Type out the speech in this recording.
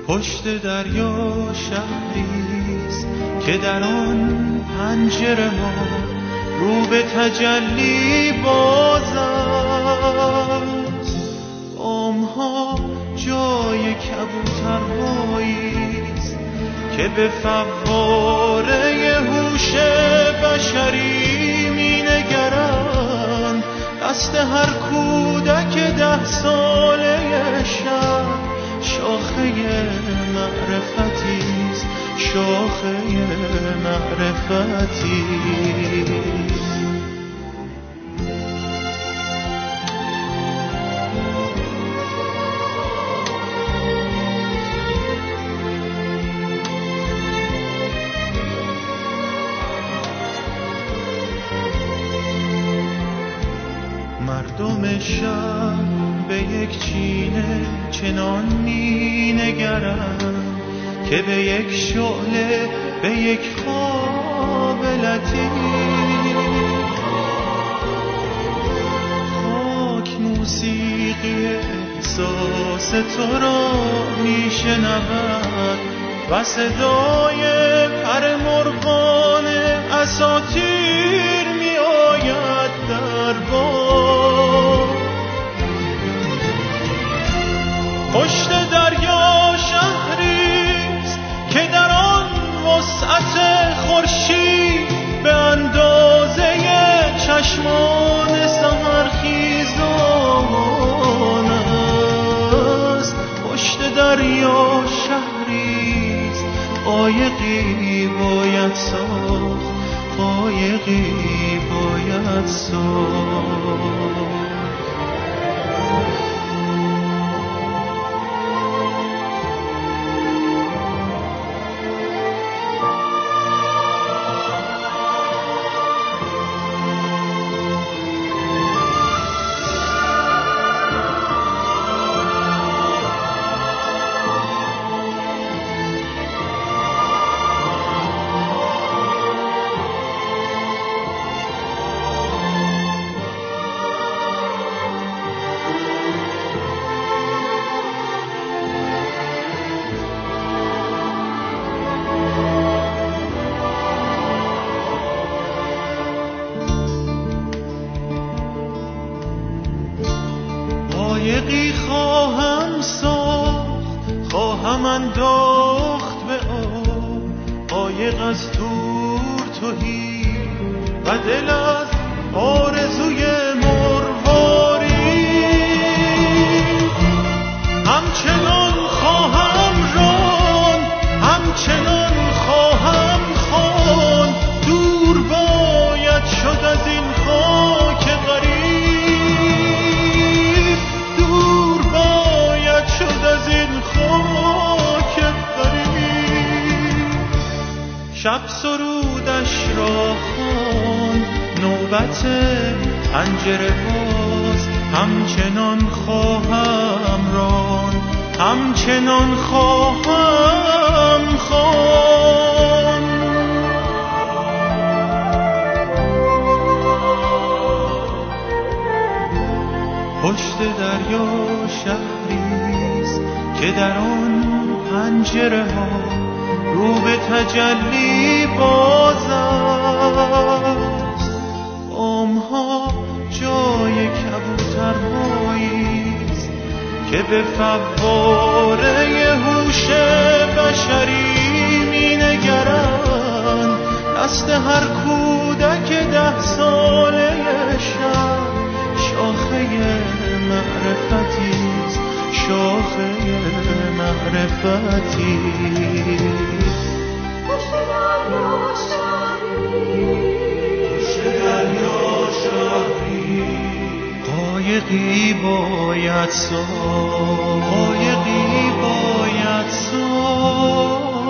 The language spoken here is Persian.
پشت دریا شهریست که در آن پنجره ما رو به تجلی باز است. بام‌ها جای کبوترهاییست که به فواره هوش بشری می نگرند. دست هر کودک 10 ساله شب شاخه معرفتیست، شاخه معرفتیست. مردم شهر به یک چینه چنان می نگرند که به یک شعله، به یک خواب لطیف. خاک موسیقی احساس تو را می شنود و صدای پر مرغان اساطیر می آید در باد. پشت دریا شهریست که در آن وسعت خورشید به اندازه چشمان سحرخیزان است. پشت دریا شهریست قایقی باید ساخت، قایقی باید ساخت. قایقی خواهم ساخت، خواهم انداخت به آب، قایق از دور تهی و دل از آرزوی مرواری. همچنان خواهم راند، همچنان خواهم خواند، دور باید شد از این خاک غریب. شب سرودش را خواند، نوبت پنجره باز. همچنان خواهم راند، همچنان خواهم خواند. پشت دریا شهریست که در آن پنجره ها رو به تجلی باز است. بام‌ها جای کبوترهاییست که به فواره هوش بشری می نگرند. دست هر کودک 10 ساله شب شاخه معرفتیست، شاخه معرفتیست. پشت دریا شهریست قایقی باید ساخت، قایقی باید ساخت.